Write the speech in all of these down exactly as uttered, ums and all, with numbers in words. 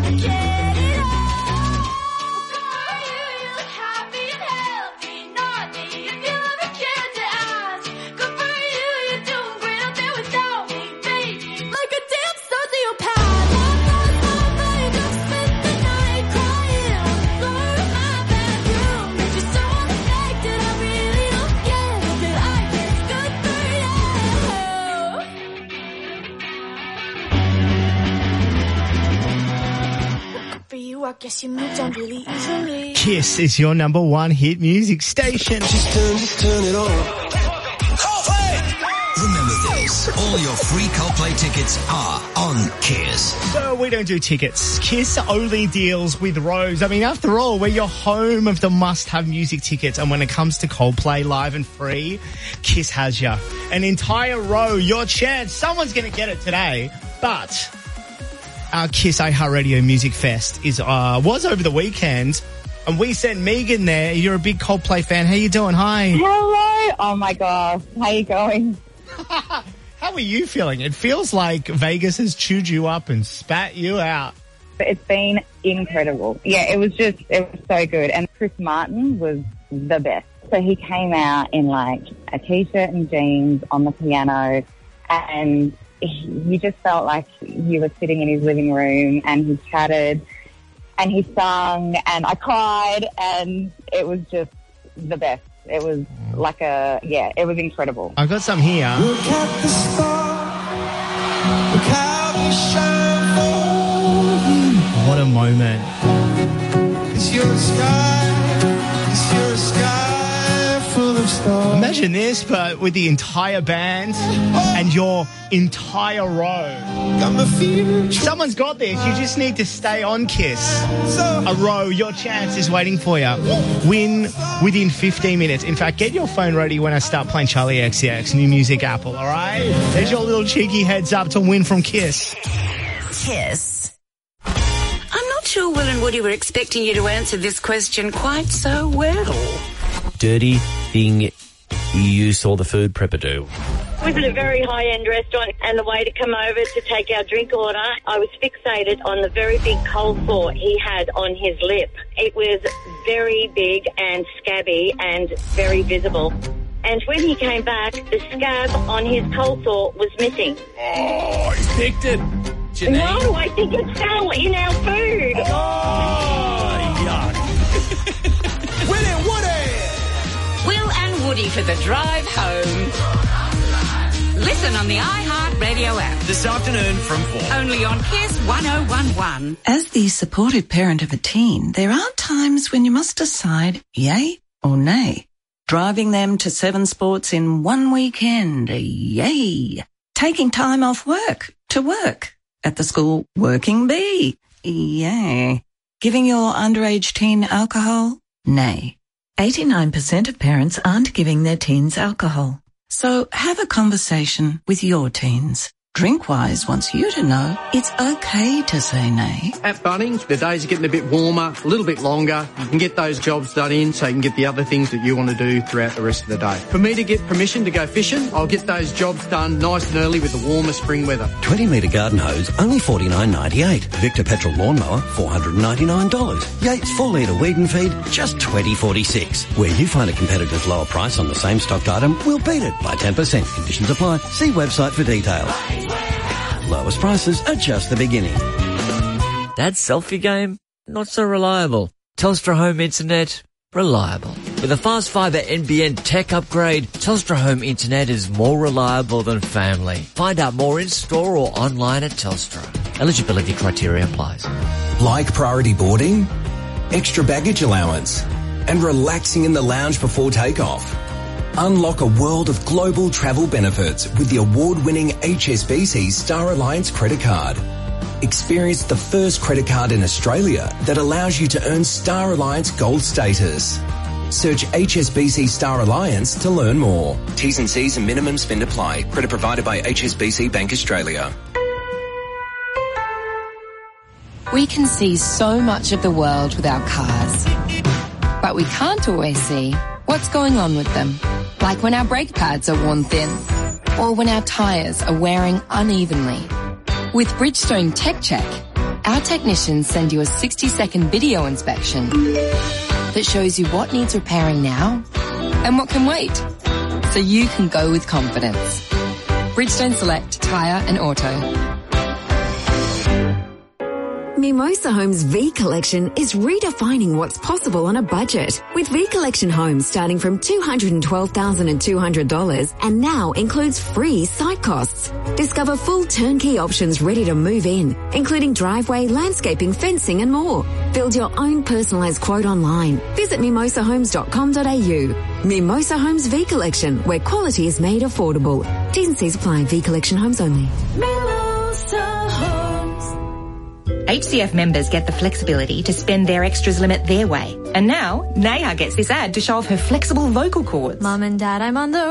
Guess you moved on really easily. Kiss is your number one hit music station. Just turn, just turn it on. Remember this, all your free Coldplay tickets are on Kiss. So we don't do tickets. Kiss only deals with rows. I mean, after all, we're your home of the must-have music tickets. And when it comes to Coldplay live and free, Kiss has you. An entire row, your chance. Someone's going to get it today. But our Kiss iHeartRadio Music Fest is uh, was over the weekend, and we sent Megan there. You're a big Coldplay fan. How you doing? Hi. Hello. Oh, my gosh. How you going? How are you feeling? It feels like Vegas has chewed you up and spat you out. It's been incredible. Yeah, it was just, it was so good. And Chris Martin was the best. So he came out in like a T-shirt and jeans on the piano, and you just felt like you were sitting in his living room, and he chatted and he sung, and I cried, and it was just the best. It was like a, yeah, it was incredible. I got some here. Look at the stars. Look how they shine for you. What a moment. It's your sky. It's your sky full of stars. Imagine this, but with the entire band and your entire row. Someone's got this. You just need to stay on Kiss. A row, your chance is waiting for you. Win within fifteen minutes. In fact, get your phone ready when I start playing Charlie X C X, new music Apple, all right? There's your little cheeky heads up to win from Kiss. Kiss. I'm not sure Will and Woody were expecting you to answer this question quite so well. Dirty thing you saw the food prepper do. We was at a very high-end restaurant, and the waiter come over to take our drink order. I was fixated on the very big coleslaw he had on his lip. It was very big and scabby and very visible. And when he came back, the scab on his coleslaw was missing. Oh, he picked it. Janine. No, I think it fell in our food. Oh, yuck. Will and Woody. Will and Woody for the drive home. Listen on the iHeartRadio app. This afternoon from four. Only on Kiss one oh one one. As the supportive parent of a teen, there are times when you must decide yay or nay. Driving them to Seven Sports in one weekend, yay. Taking time off work to work. At the school working bee, yay. Giving your underage teen alcohol, nay. eighty-nine percent of parents aren't giving their teens alcohol. So have a conversation with your teens. Drinkwise wants you to know it's okay to say nay. At Bunnings, the days are getting a bit warmer, a little bit longer. You can get those jobs done in so you can get the other things that you want to do throughout the rest of the day. For me to get permission to go fishing, I'll get those jobs done nice and early with the warmer spring weather. twenty metre garden hose, only forty-nine ninety-eight. Victor petrol lawnmower, four hundred ninety-nine dollars. Yates four litre weed and feed, just twenty forty-six. Where you find a competitor's lower price on the same stocked item, we'll beat it by ten percent. Conditions apply. See website for details. Lowest prices are just the beginning. Dad's selfie game? Not so reliable. Telstra Home Internet? Reliable. With a fast fibre N B N tech upgrade, Telstra Home Internet is more reliable than family. Find out more in store or online at Telstra. Eligibility criteria applies. Like priority boarding, extra baggage allowance, and relaxing in the lounge before takeoff. Unlock a world of global travel benefits with the award-winning H S B C Star Alliance credit card. Experience the first credit card in Australia that allows you to earn Star Alliance Gold status. Search H S B C Star Alliance to learn more. T's and C's and minimum spend apply. Credit provided by H S B C Bank Australia. We can see so much of the world with our cars, but we can't always see what's going on with them. Like when our brake pads are worn thin, or when our tyres are wearing unevenly. With Bridgestone Tech Check, Our technicians send you a sixty second video inspection that shows you what needs repairing now and what can wait, so you can go with confidence. Bridgestone Select Tyre and Auto. Mimosa Homes V Collection is redefining what's possible on a budget. With V Collection homes starting from two hundred twelve thousand two hundred dollars and now includes free site costs. Discover full turnkey options ready to move in, including driveway, landscaping, fencing and more. Build your own personalised quote online. Visit mimosa homes dot com dot a u. Mimosa Homes V Collection, where quality is made affordable. T's and C's apply. V Collection homes only. Mimosa Homes. H C F members get the flexibility to spend their extras limit their way. And now, Neha gets this ad to show off her flexible vocal cords. Mum and Dad, I'm on the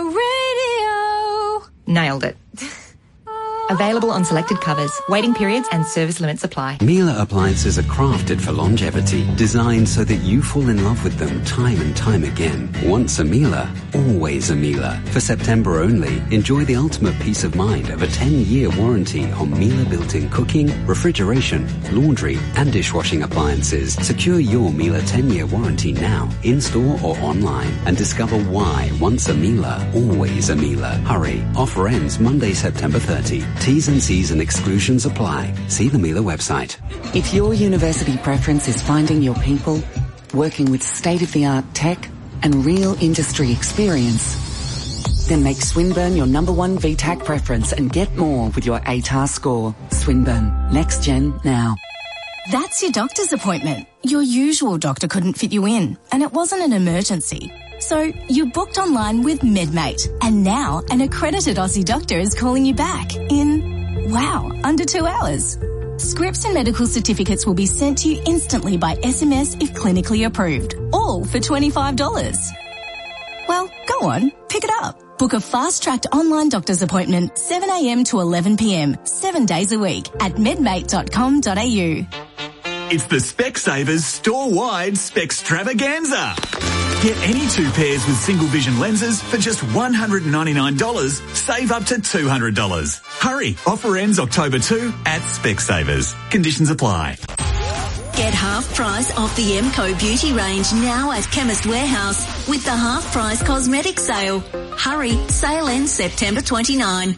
radio. Nailed it. Available on selected covers. Waiting periods and service limits apply. Miele appliances are crafted for longevity, designed so that you fall in love with them time and time again. Once a Miele, always a Miele. For September only, enjoy the ultimate peace of mind of a ten year warranty on Miele built-in cooking, refrigeration, laundry and dishwashing appliances. Secure your Miele ten year warranty now, in-store or online, and discover why once a Miele, always a Miele. Hurry. Offer ends Monday, September thirtieth. T's and C's and exclusions apply. See the Miele website. If your university preference is finding your people, working with state-of-the-art tech and real industry experience, then make Swinburne your number one V TAC preference and get more with your A T A R score. Swinburne. Next gen now. That's your doctor's appointment. Your usual doctor couldn't fit you in, and it wasn't an emergency. So you booked online with MedMate, and now an accredited Aussie doctor is calling you back in, wow, under two hours. Scripts and medical certificates will be sent to you instantly by S M S if clinically approved, all for twenty-five dollars. Well, go on, pick it up. Book a fast-tracked online doctor's appointment seven a m to eleven p m, seven days a week at medmate dot com dot a u. It's the Specsavers store-wide Spextravaganza. Get any two pairs with single vision lenses for just one hundred ninety-nine dollars, save up to two hundred dollars. Hurry, offer ends October second at Specsavers. Conditions apply. Get half price off the M C O beauty range now at Chemist Warehouse with the half price cosmetic sale. Hurry, sale ends September twenty-ninth.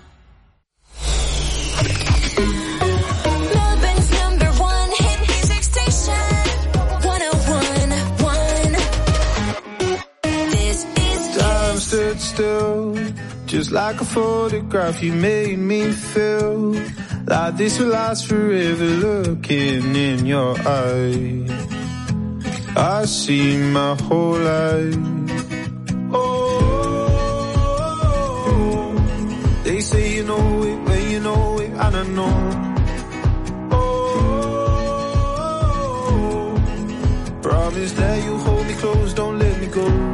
Stood still, just like a photograph. You made me feel like this will last forever. Looking in your eyes, I see my whole life. Oh, they say you know it, but you know it, and I know. Oh, promise that you'll hold me close, don't let me go.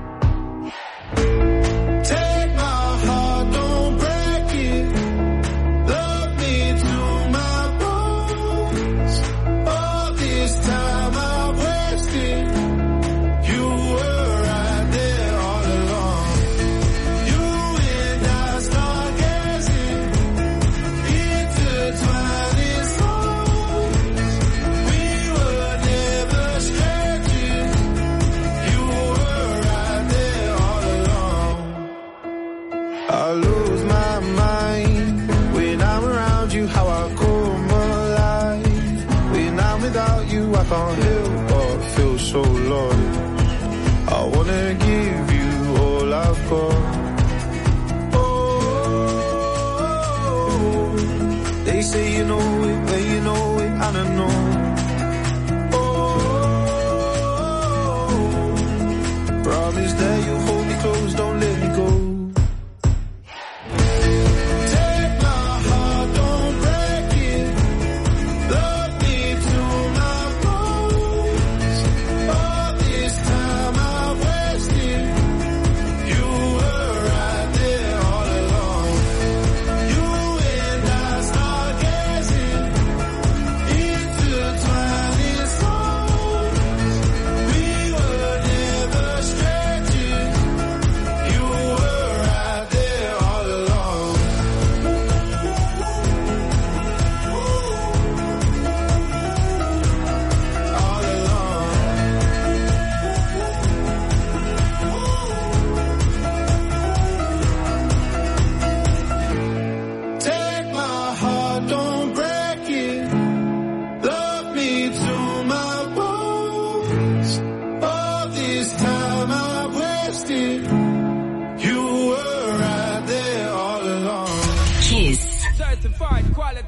I lose my mind when I'm around you, how I come alive. When I'm without you, I can't help but feel so lost. I wanna give you all I've got. Oh, they say you know it, but you know it, and I know. Oh, promise that you'll hold me close, don't let me go.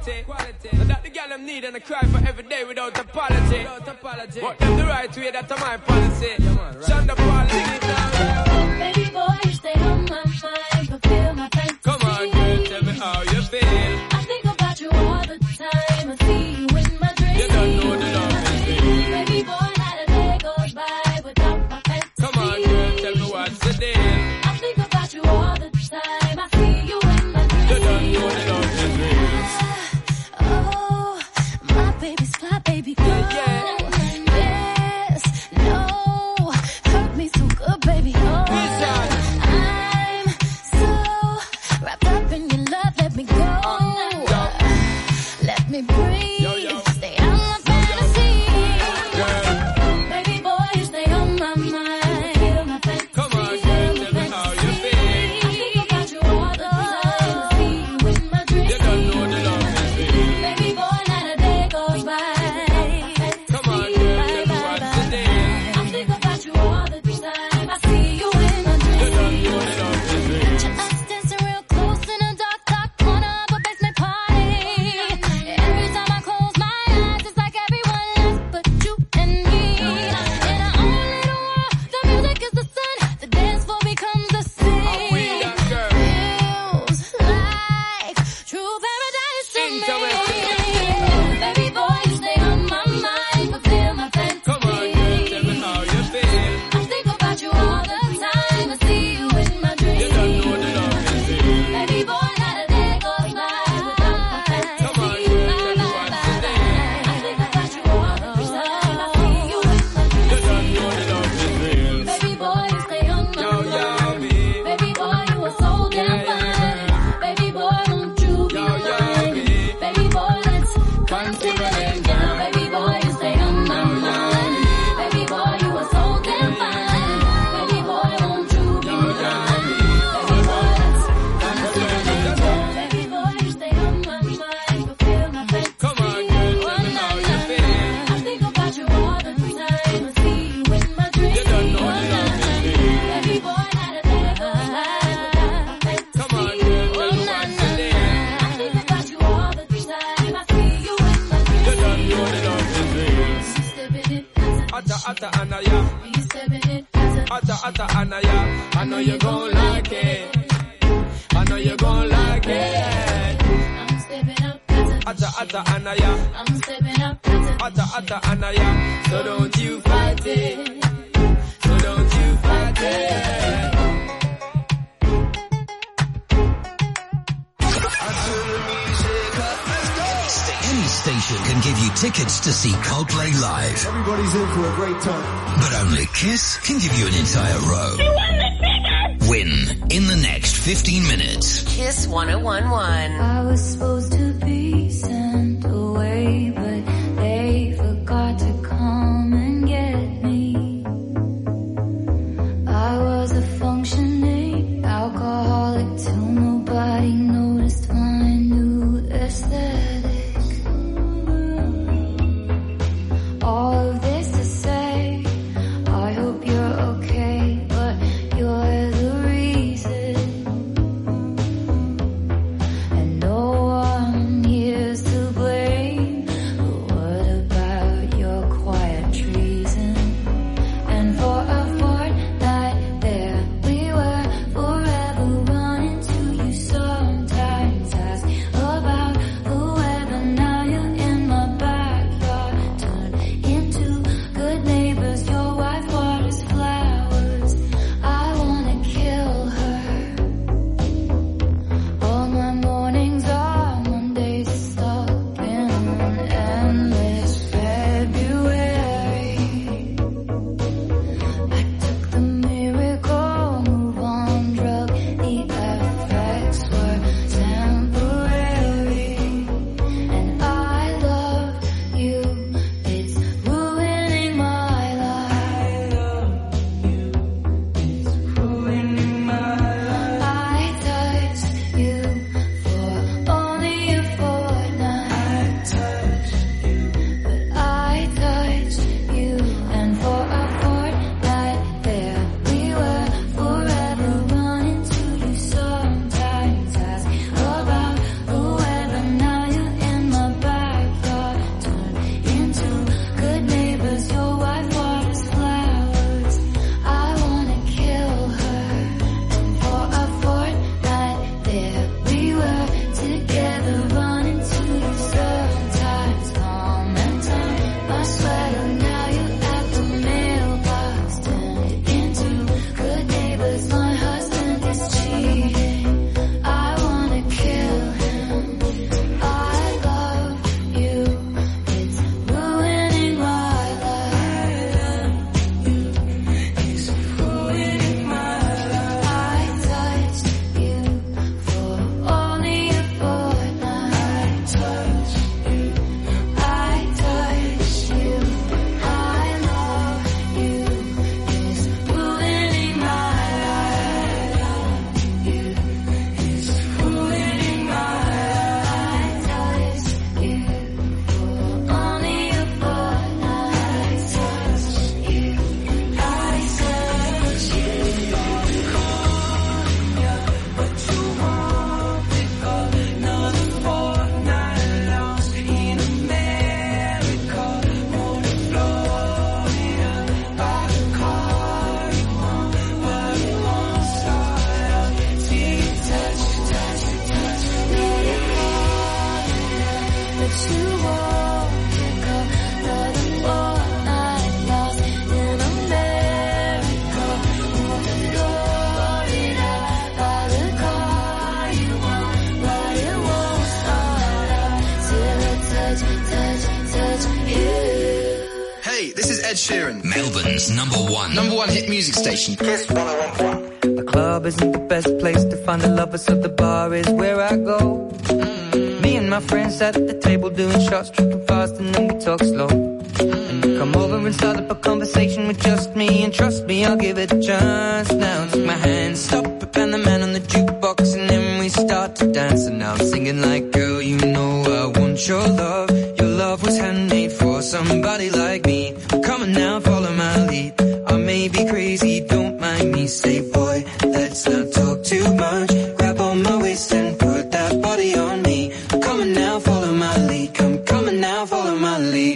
quality. quality. And that the girl them need and I cry for every day without apology. Without apology. What them the right way, that's my policy. Yeah, man, right. Shonda Paul, sing it down. Baby boy, you stay on my mind, fulfill my fantasy. Come on, girl, tell me how you feel. I think about you all the time. I see you in my dreams. You don't know the love is real. Baby boy, not a day goes by without my fantasy. Come on, girl, tell me what's the deal. I think about you all the time. I see you in my dreams. You don't know the love is real. Oh, my baby's fly, baby girl. Yeah, yeah. Yes, no, hurt me so good, baby. Oh, I'm so wrapped up in your love. Let me go. Let me breathe. Yo, yo. Stay on my fantasy. Girl. Baby boy, you stay on my mind. Feel my fantasy. Come on, girl, tell me how you feel. I think about you all the time. See you in my dreams. You don't know the love is real. Baby boy, not a day goes by. Come on, girl, tell me what's the deal. I think about you all the time. I see you in my dreams. You don't know the love is real. Picture us dancing real close in a dark, dark corner of a basement party. Every time I close my eyes, it's like everyone else but you and me. In our own little world, the music is the sun, the dance floor becomes the sea. Are we that girl? Feels like true paradise to me. Interesting. Baby boy, you stay on my mind, fulfill my fantasy. Come on, girl, tell me how you feel. I think about you all the time. I see you in my dreams. You don't know the love is real. Baby boy, not a day goes by without my fantasy. Come on, girl, tell me what's the deal. I think about you all the time. I see you in my dreams. You don't know the love is real. Baby boy, you stay on my Yo, mind. yo, me. Baby boy, you are so damn Yeah, fine. Baby boy, won't you be Yo, yo, mine? me. Baby boy, let's consider it down. Baby boy, you stay on my mind. Baby boy, you are so damn fine. Baby boy, won't you be mine? Baby boy, let's consider it down. Baby boy, you stay on my mind. Fulfill my fantasy. Come on, girl, tell me how you feel. I think about you all the time. I see you in my dreams. You don't know the love is real. Baby boy, not a day goes by without my fantasy. Come on, girl, tell me what's the deal. I think about you all the time. I see you in my dreams. You don't know the love is real. Stepping it, Atta, atta, Anaya. you stepping it, Atta, atta, Anaya. I know you gon' like it. I know you gon' like it. I'm stepping up, Atta, atta, Anaya. I'm stepping up, Atta, atta, Anaya. So don't you fight it. So don't you fight it. Any station can give you tickets to see Coldplay live. Everybody's in for a great time. But only Kiss can give you an entire row. Win in the next fifteen minutes. Kiss one oh one one. I was supposed to be sent away, but they forgot to come and get me. I was a functioning alcoholic till nobody noticed my new aesthetic. All of this to say, I hope you're okay, but you're the reason. And no one Ed Sheeran. Melbourne's number one. Number one hit music station. Kiss one oh one point one. The club isn't the best place to find a lover, so the bar is where I go. Mm. Me and my friends sat at the table doing shots, tripping fast, and then we talk slow. And you come over and start up a conversation with just me, and trust me, I'll give it a chance. Now take my hand, stop it, and the man on the jukebox, and then we start to dance. And now I'm singing like, girl, you know I want your love. Your love was handmade for somebody like me. Come on now, follow my lead. I may be crazy, don't mind me. Say, boy, let's not talk too much. Grab on my waist and put that body on me. Come on now, follow my lead. Come, come on now, follow my lead.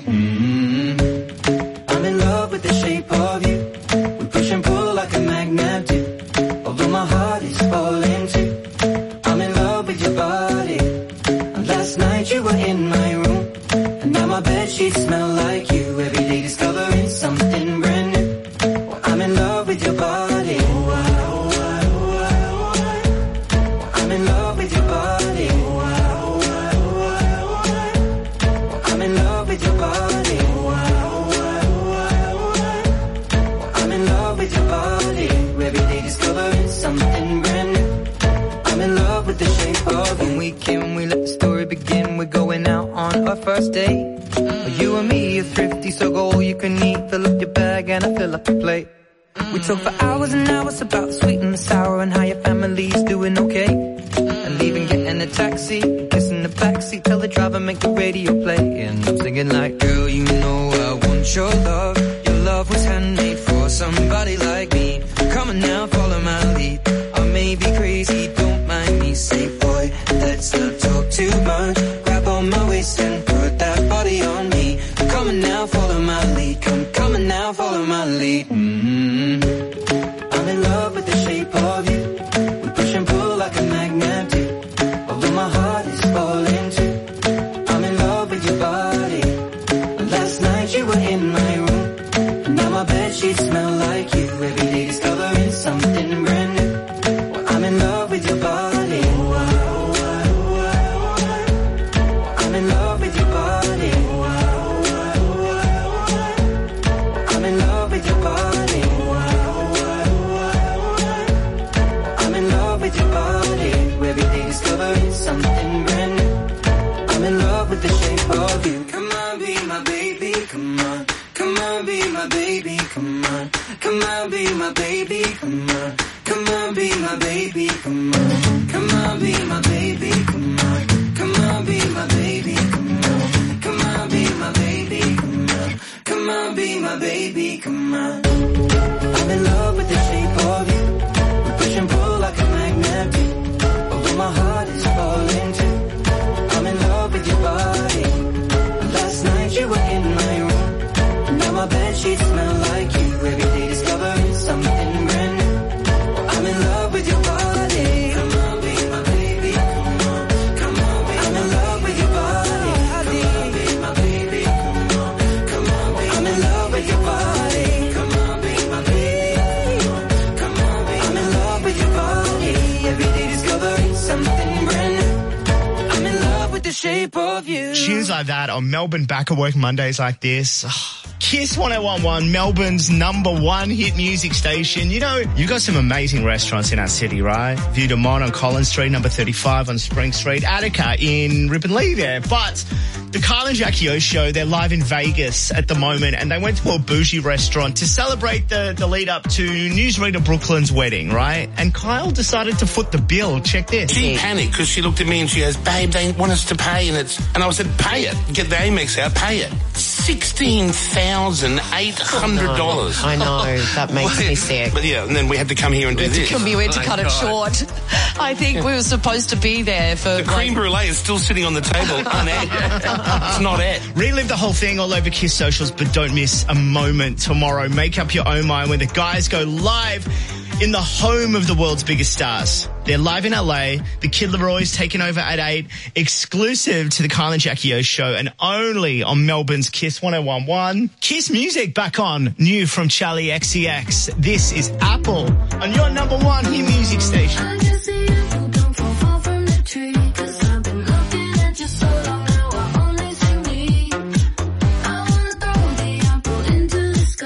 Mm-hmm. I'm in love with the shape of you. We push and pull like a magnet do. Although my heart is falling too. I'm in love with your body. And last night you were in my room. And now my bedsheets smell like you. Every day discovering something brand new. Well, I'm in love with your body. Oh, I, oh, I, oh, I, oh, I. I'm in love with your body. Oh, I, oh, I, oh, I, oh, I. Well, I'm in love with your body. Oh, I, oh, I, oh, I, oh, I. Well, I'm in love with your body. Every day discovering something brand new. I'm in love with the shape of you. When we came, we let the story begin. We're going out on our first date. Mm. You and me are thrifty, so go all you can eat. Fill up your bag and I fill up your plate. Mm. We talk for hours and hours about the sweet and the sour and how your family's doing okay. Mm. And leaving, getting a taxi, kissing the backseat, tell the driver make the radio play. And I'm singing like, girl, you know I want your love. Your love was handmade for somebody like me. Come on now, follow my lead. I may be crazy, don't mind me. Say, boy, let's not talk too much. Grab on my waist and put that body on me. Come on now, follow my lead. Come, come on now, follow my lead. Mm-hmm. I'm in love with the shape of you. We push and pull like a magnet do. Although my heart is falling too. I'm in love with your body. Last night you were in my room. And now my bedsheets smell like you. Every day discovering something brand new. Well, I'm in love with your body. Oh, I, oh, I, oh, I, oh, I. I'm in love with your body. Oh, I, oh, I, oh, I, oh, I. I'm in love with your body. Oh, I, oh, I, oh, I, oh, I. I'm in love with your body. Every day discovering something brand new. I'm in love with the shape of you. Come on, be my baby, come on. Come on, be my baby, come on. Come on, be my baby, come on. Come on, be my baby, come on. Come on, be my baby, come on. Come on, be my baby, come on. Come on, be my baby, come on. Come on, be my baby, come on. I'm in love with the shape of you. We push and pull like a magnet do. Although my heart is falling too. I'm in love with your body. Last night you were in my room. Now my bedsheets smell like you. Every day discovering something brand new. I'm in love with your body. Come on, be my baby. Come on, come on, be I'm in love with your body. Come on, be my baby. Come on, come on, be I'm in love with your body. Come on, be my baby. Come on, come on, be I'm in love with your body. Every day discovering something brand new. I'm in love with the shape of you. Tunes like that on Melbourne Back at Work Mondays like this. Kiss one oh one point one, Melbourne's number one hit music station. You know, you've got some amazing restaurants in our city, right? Vue de Monde on Collins Street, number thirty-five on Spring Street, Attica in Ripponlea there. But the Kyle and Jackie O show, they're live in Vegas at the moment, and they went to a bougie restaurant to celebrate the, the lead up to Newsreader Brooklyn's wedding, right? And Kyle decided to foot the bill. Check this. She panicked because she looked at me and she goes, babe, they want us to pay. And it's and I said, pay it. Get the Amex out, pay it. sixteen thousand eight hundred dollars. I know, that makes me sick. But yeah, and then we had to come here and do this. We had to cut it short. I think we were supposed to be there for... The creme brulee is still sitting on the table, uned. It's not it. Relive the whole thing all over Kiss socials, but don't miss a moment tomorrow. Make up your own mind when the guys go live in the home of the world's biggest stars. They're live in L A. The Kid Leroy's taking over at eight, exclusive to the Kyle and Jackie O show, and only on Melbourne's Kiss one oh one point one. Kiss music back on, new from Charlie X C X. This is Apple on your number one hit music station. I just see apple don't fall far from the tree, 'cause I've been looking at you so long now I only see me. I wanna throw the apple into the sky.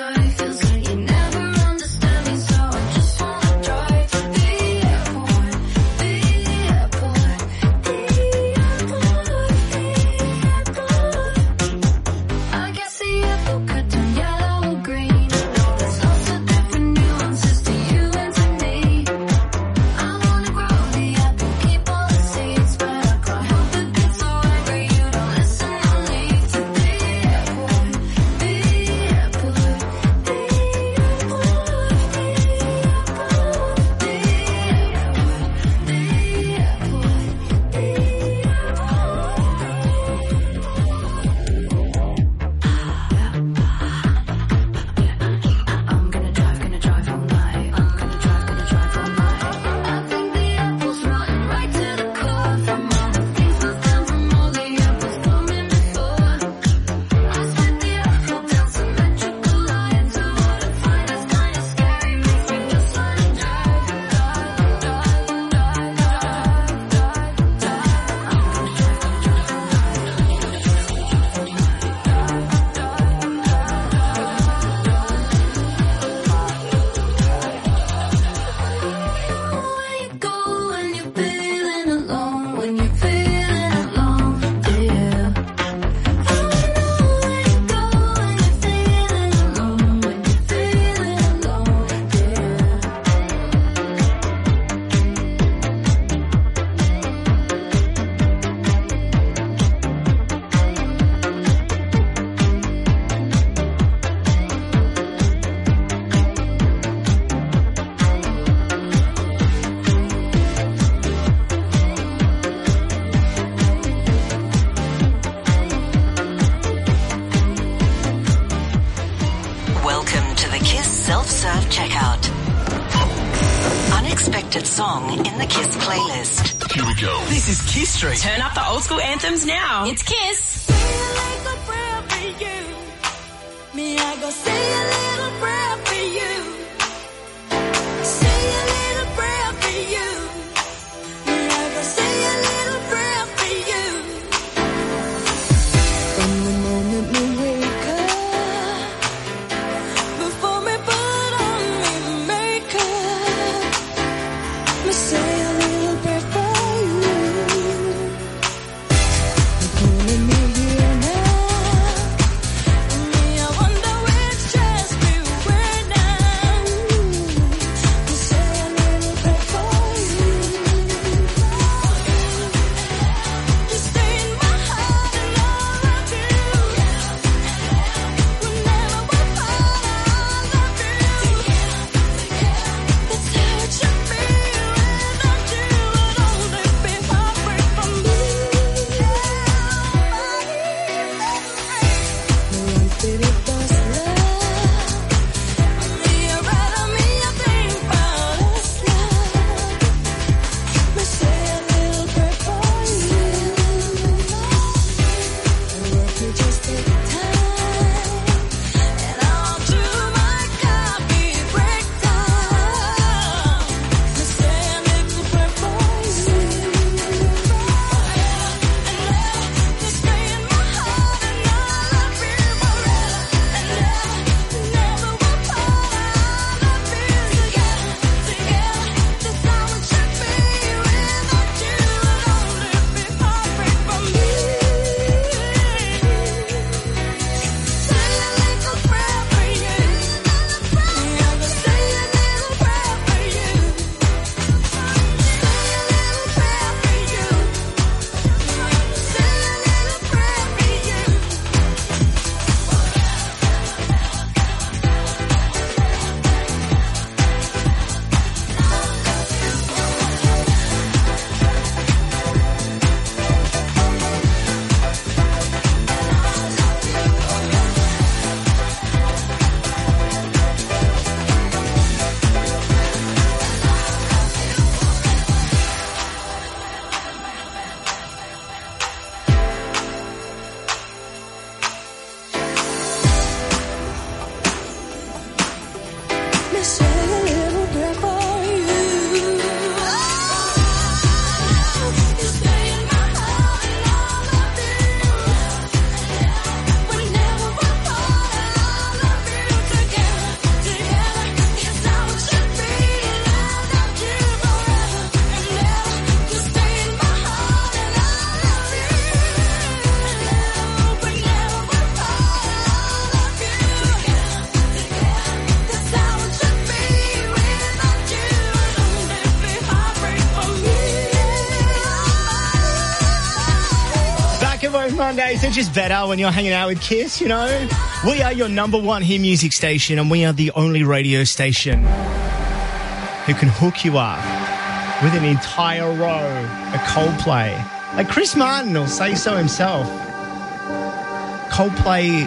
self-serve checkout. Unexpected song in the KISS playlist. Here we go. This is Kiss Street. Turn up the old school anthems now. It's Kiss. Me, I go say a little prayer for you. Say a little prayer for you. Me, I go say a little prayer for you. From the moment we wake up, before we put on the makeup, me say a little prayer for you. You're calling me here now. Mondays, they're just better when you're hanging out with Kiss, you know? We are your number one hit music station, and we are the only radio station who can hook you up with an entire row of Coldplay. Like Chris Martin will say so himself. Coldplay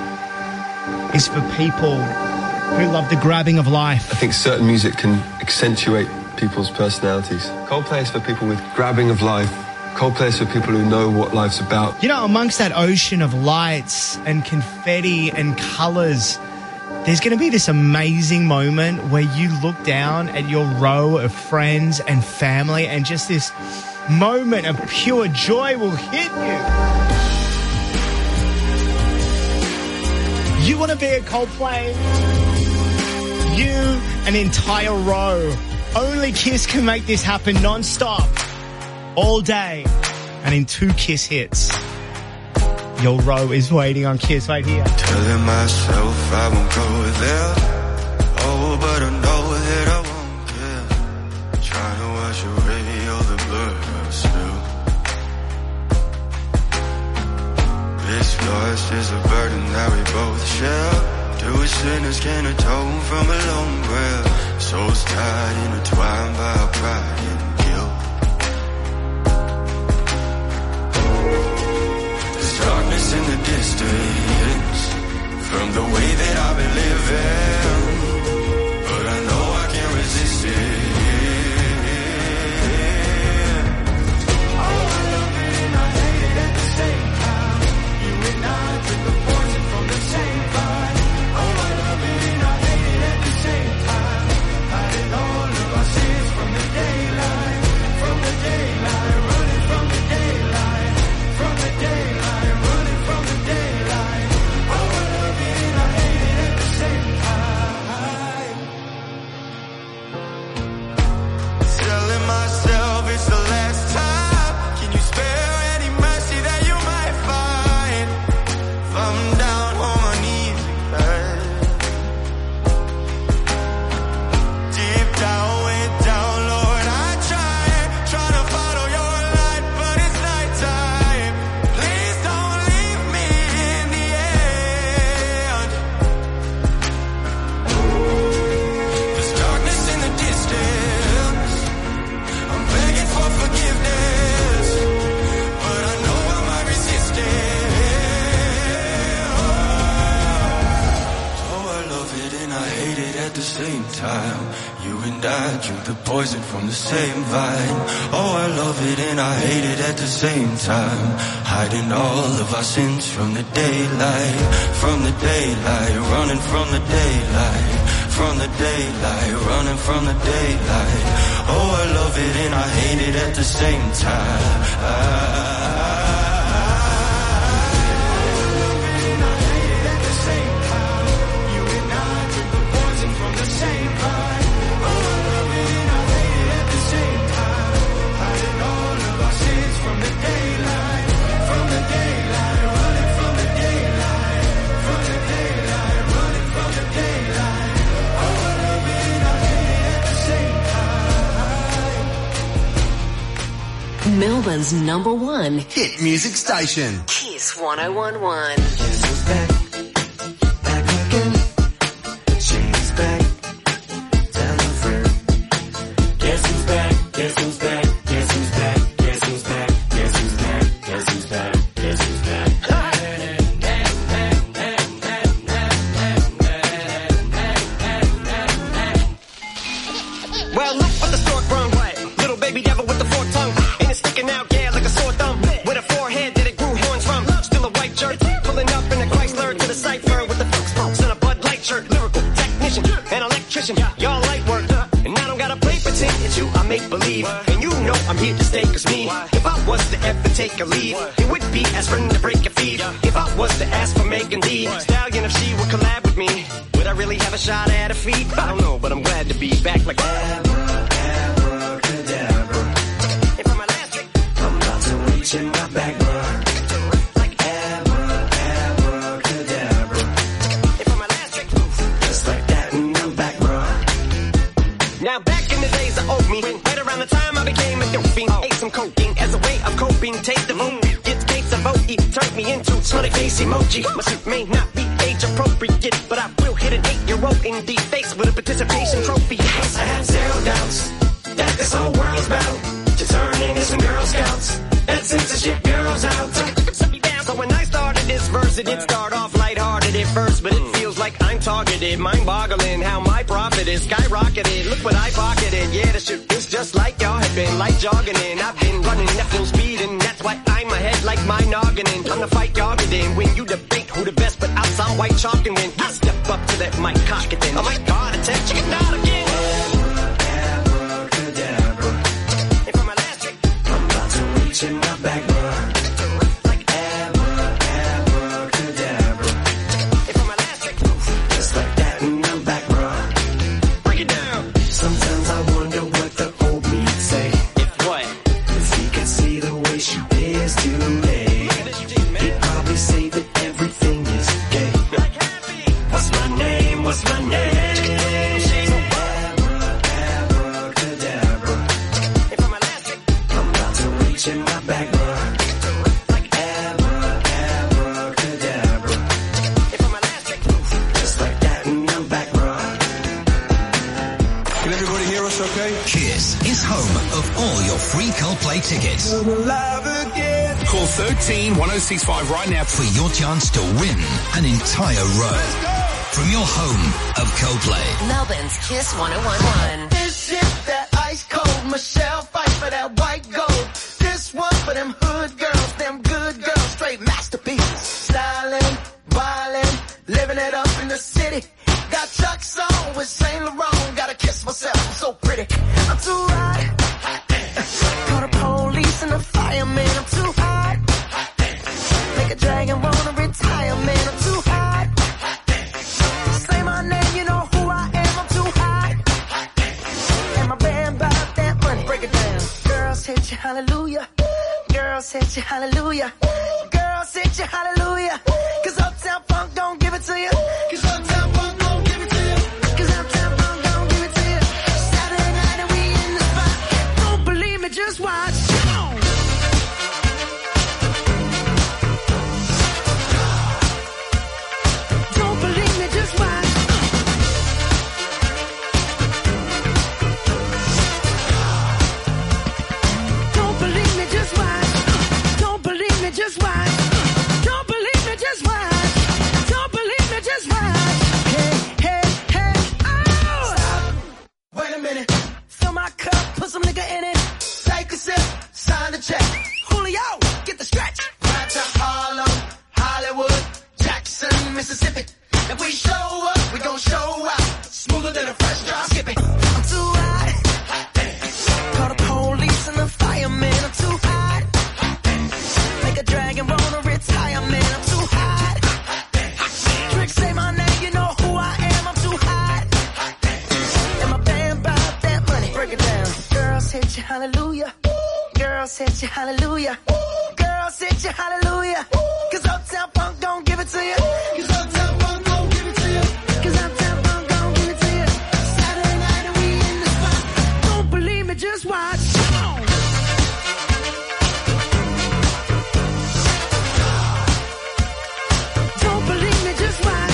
is for people who love the grabbing of life. I think certain music can accentuate people's personalities. Coldplay is for people with grabbing of life. Coldplay is for people who know what life's about. You know, amongst that ocean of lights and confetti and colours, there's going to be this amazing moment where you look down at your row of friends and family and just this moment of pure joy will hit you. You want to be a Coldplay? You, an entire row. Only Kiss can make this happen non-stop. All day, and in two Kiss hits. Your row is waiting on Kiss right here. Telling myself I won't go there. Oh, but I know that I won't care. Trying to watch away all the blur still. This loss is a burden that we both share. Two sinners can atone from a long breath. Souls tied, intertwined by our pride and guilt. Darkness in the distance from the way that I've been living. the same time. You and I drink the poison from the same vine. Oh, I love it and I hate it at the same time. Hiding all of our sins from the daylight, from the daylight, running from the daylight, from the daylight, running from the daylight. Oh, I love it and I hate it at the same time. I Melbourne's number one hit music station. Kiss one oh one point one. Guess who's back? Back again. She's back. Tell a friend. Guess who's back? Guess who's back? Guess who's back? Guess who's back? Guess who's back? Guess who's back? Guess who's back? Well, look what the stork brung. Little baby devil with the forked tongue. And it's sticking out, yeah, like a sore thumb. With a forehead that it grew horns from. Still a white shirt. Pulling up in a Chrysler to the cipher with the folks folks and a Bud Light shirt. Lyrical technician, an electrician. Y'all light work. And I don't gotta play pretend. It's you, I make believe. And you know I'm here to stay, cause me, if I was to ever take a leave, it would be as friend to break your feet. If I was to ask for Megan D Stallion, if she would collab with me, would I really have a shot at her feet? I don't know, but I'm glad to be back like in my back, bruh. Like abra, abracadabra. If I'm a last trick, just like that, and I'm back, bruh. Now back in the days I owed me, right around the time I became a dope fiend. Ate some cocaine as a way of coping. Taste the moon, get gates of O E, turned me into smiley face emoji. My suit may not be age appropriate, but I will hit an eight-year-old in the face with a participation trophy. Yes, I have zero doubts that this whole world's about to turn into some Girl Scouts. That censorship girls out. So when I started this verse, it did start off lighthearted at first, but it feels like I'm targeted. Mind-boggling how my profit is skyrocketed. Look what I pocketed. Yeah, the shit is just like y'all have been, like jogging in. I've been running at full speed, and that's why I'm ahead like my noggin. I'm the fight y'all get in. When you debate who the best, but I'll sound white chalk, and when I step up to that mic, cock it then. Oh my God, attention, you can out again. In my back, bruh. Like abra, abracadabra. If I'm a last trick, just like that, and I'm back, bruh. Break it down. Sometimes I wonder what the old me'd say. If what? If he could see the way she is today, he'd probably say that everything is gay. What's my name? What's my name? In my back, bruh. Like abra, abracadabra. If I'm a last trick, just like that, and I'm back, bruh. Can everybody hear us okay? Kiss is home of all your free Coldplay tickets. Call thirteen one oh six five right now for your chance to win an entire row from your home of Coldplay. Melbourne's Kiss one oh one point one. This is that ice cold Michelle fight for that white gold. This one for them hood girls, them good girls, straight masterpieces. Styling, violent, living it up in the city. Got Chuck's on with Saint Laurent. Gotta kiss myself, I'm so pretty. I'm too hot. Call the police and the fireman. I'm too hot. Make a dragon wanna retire, man. I'm too hot. Say my name, you know who I am. I'm too hot. And my band bought that money. Break it down. Girls hit you, hallelujah. Girls hit you, hallelujah. Girls hit you, hallelujah. Cause Uptown Funk don't give it to you. Cause Uptown Funk don't give it to you. Cause Uptown Funk don't give it to you. Saturday night and we in the spot. Don't believe me, just watch. Don't believe me, just watch. Don't believe me, just watch. Don't believe me, just watch. Don't believe me, just watch. Don't believe me, just set you hallelujah. Girl, set you hallelujah. Cause Uptown Funk don't give it to you. Cause Uptown Funk don't give it to you. Cause Uptown Funk don't give it to you. Saturday night and we in the spot. Don't believe me, just watch. Don't believe me, just watch.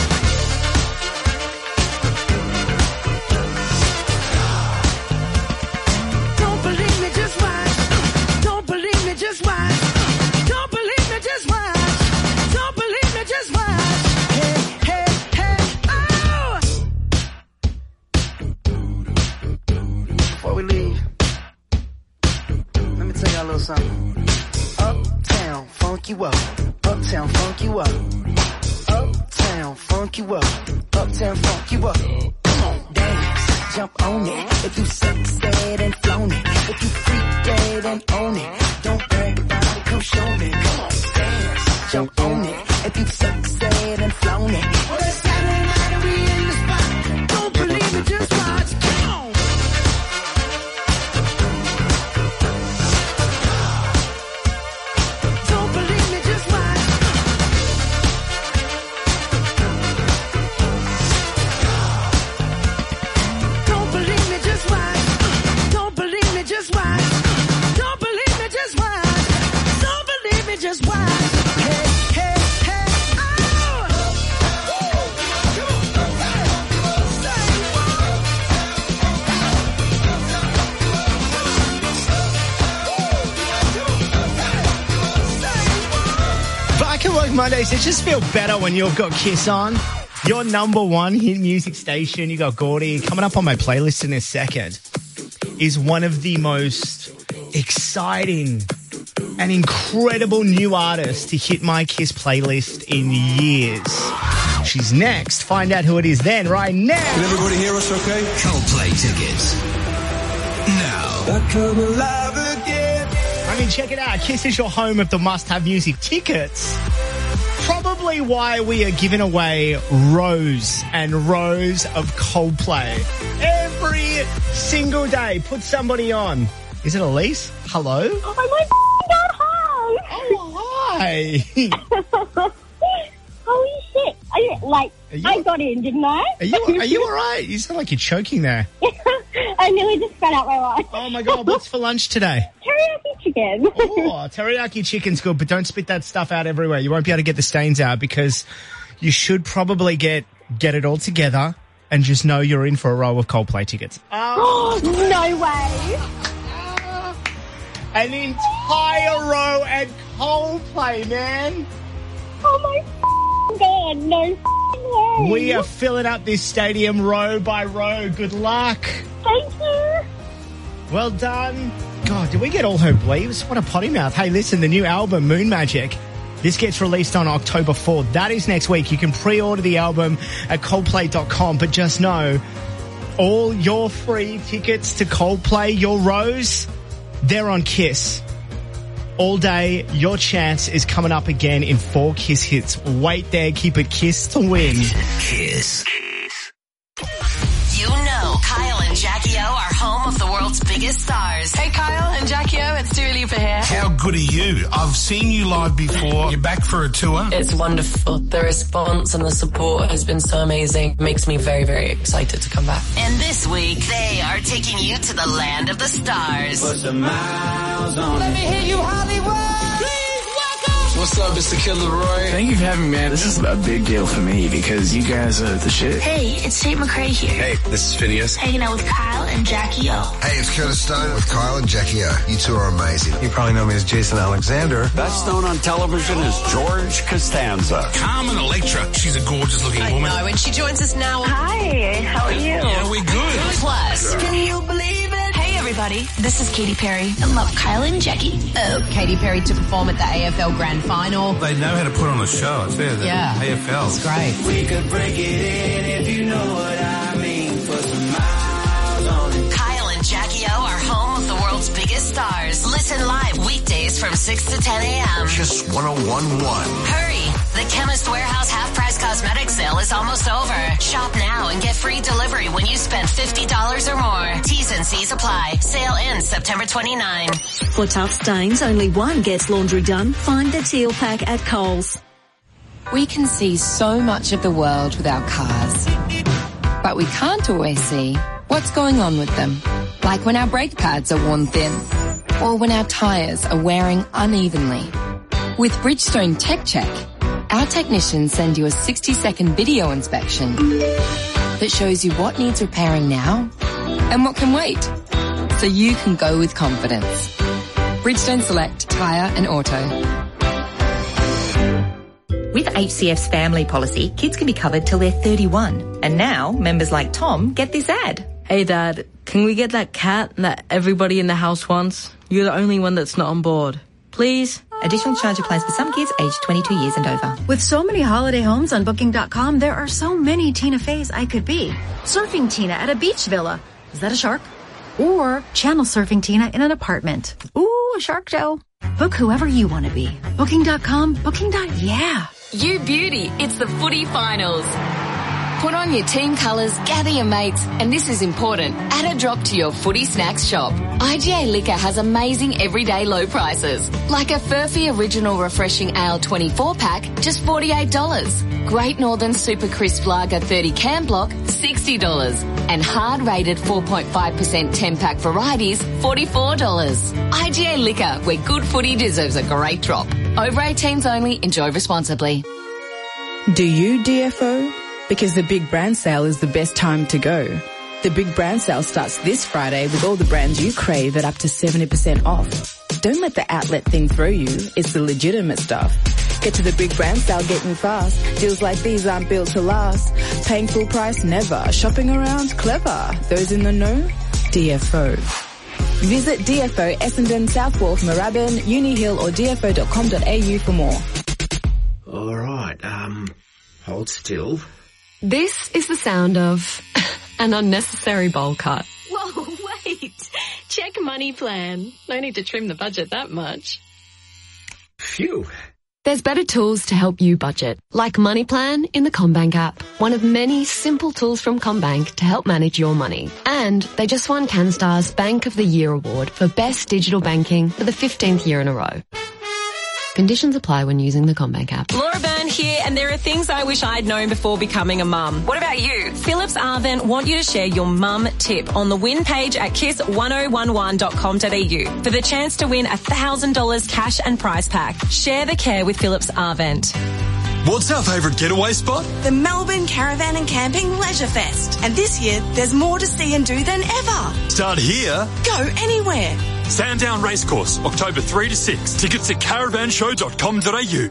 Don't believe me, just watch. Don't believe me, just watch. Don't believe me, just watch. Don't believe me, just watch. Hey, hey, hey, oh! Before we leave, let me tell y'all a little something. Uptown, funk you up. Uptown, funk you up. Uptown, funk you up. Uptown, funk you up. Come on, dance, jump on it. If you succeed and flown it. If you freak dead and own it. Don't brag about it, come show me. Come on, dance, jump on it. If you succeed and flown it. Well, it's Saturday night and we in the spot. Don't believe it, just watch. Come on. Don't believe me, just watch. Don't believe me, just watch. Don't believe me, just watch. Don't believe me, just watch. Don't believe me, just watch. Hey, hey, hey, Back at Work Mondays, it just feel better when you've got Kiss on. Your number one hit music station. You got Gordy. Coming up on my playlist in a second is one of the most exciting and incredible new artists to hit my Kiss playlist in years. She's next. Find out who it is then, right now. Can everybody hear us okay? Coldplay tickets. Now. I come alive again. I mean, check it out. Kiss is your home of the must-have music tickets. Probably why we are giving away rows and rows of Coldplay every single day. Put somebody on. Is it Elise? Hello? Oh my God, hi! Oh, hi! Holy shit! Are you, like, you, I got in, didn't I? Are you, are you all right? You sound like you're choking there. I nearly just spat out my life. Oh my God, what's for lunch today? Teriyaki chicken. Oh, teriyaki chicken's good, but don't spit that stuff out everywhere. You won't be able to get the stains out because you should probably get get it all together and just know you're in for a row of Coldplay tickets. Oh, no way. An entire row at Coldplay, man. Oh my God, no way. We are filling up this stadium row by row. Good luck. Thank you. Well done. God, did we get all her bleeps? What a potty mouth. Hey, listen, the new album, Moon Magic, this gets released on October fourth. That is next week. You can pre-order the album at coldplay dot com, but just know all your free tickets to Coldplay, your rows, they're on Kiss. All day, your chance is coming up again in four Kiss hits. Wait there, keep it Kiss to win. Kiss. You know Kyle and Jackie O are home of the world's biggest stars. Hey Kyle and Jackie O, it's Dua Lipa here. How good are you? I've seen you live before. You're back for a tour. It's wonderful. The response and the support has been so amazing. It makes me very, very excited to come back. And this week, they are taking you to the land of the stars. Put some miles on Let me hear you, Hollywood! What's up, it's the Killer Roy. Thank you for having me, man. This is a big deal for me because you guys are the shit. Hey, it's Tate McRae here. Hey, this is Phineas. Hanging out with Kyle and Jackie O. Hey, it's Curtis Stone with Kyle and Jackie O. You two are amazing. You probably know me as Jason Alexander. Best known on television as George Costanza. Carmen Electra. She's a gorgeous looking I woman. know, and she joins us now. Hi, how are you? Yeah, we're good. Plus, Can you believe it? Hey, everybody. This is Katy Perry. I love Kyle and Jackie O. Katy Perry to perform at the A F L Grand Final. They know how to put on a show. It's there. Yeah. A F L. It's great. We could break it in if you know what I mean. Put some miles on it. Kyle and Jackie O are home of the world's biggest stars. Listen live weekdays from six to ten a.m. Kiss one oh one point one. Hurry, The Chemist Warehouse half-price cosmetic sale is almost over. Shop now and get free delivery when you spend fifty dollars or more. T's and C's apply. Sale ends September twenty-ninth. For tough stains, only one gets laundry done. Find the Teal Pack at Coles. We can see so much of the world with our cars, but we can't always see what's going on with them. Like when our brake pads are worn thin, or when our tyres are wearing unevenly. With Bridgestone Tech Check, our technicians send you a sixty second video inspection that shows you what needs repairing now and what can wait, so you can go with confidence. Bridgestone Select Tyre and Auto. With H C F's family policy, kids can be covered till they're thirty-one. And now, members like Tom get this ad. Hey Dad, can we get that cat that everybody in the house wants? You're the only one that's not on board. Please? Additional charge applies for some kids aged twenty-two years and over. With so many holiday homes on Booking dot com, there are so many Tina Feys I could be. Surfing Tina at a beach villa. Is that a shark? Or channel surfing Tina in an apartment. Ooh, a shark show. Book whoever you want to be. Booking dot com, Booking. Yeah. You beauty, it's the footy finals. Put on your team colours, gather your mates, and this is important, add a drop to your footy snacks shop. I G A Liquor has amazing everyday low prices, like a Furphy Original Refreshing Ale twenty-four pack, just forty-eight dollars. Great Northern Super Crisp Lager thirty can block, sixty dollars. And hard rated four point five percent ten pack varieties, forty-four dollars. I G A Liquor, where good footy deserves a great drop. Over eighteens only, enjoy responsibly. Do you D F O? Because the big brand sale is the best time to go. The big brand sale starts this Friday with all the brands you crave at up to seventy percent off. Don't let the outlet thing throw you. It's the legitimate stuff. Get to the big brand sale getting fast. Deals like these aren't built to last. Paying full price never. Shopping around clever. Those in the know? D F O. Visit D F O Essendon, South Wharf, Moorabbin, Uni Hill or d f o dot com dot a u for more. All right, um, hold still. This is the sound of an unnecessary bowl cut. Whoa, wait. Check money plan. No need to trim the budget that much. Phew. There's better tools to help you budget, like Money Plan in the CommBank app. One of many simple tools from CommBank to help manage your money. And they just won CanStar's Bank of the Year award for Best Digital Banking for the fifteenth year in a row. Conditions apply when using the CommBank app. Laura Byrne here, and there are things I wish I'd known before becoming a mum. What about you? Philips Arvent want you to share your mum tip on the win page at kiss one oh one one dot com dot a u for the chance to win a one thousand dollars cash and prize pack. Share the care with Philips Arvent. What's our favourite getaway spot? The Melbourne Caravan and Camping Leisure Fest. And this year, there's more to see and do than ever. Start here. Go anywhere. Sandown Racecourse, October third to sixth. Tickets at caravan show dot com dot a u.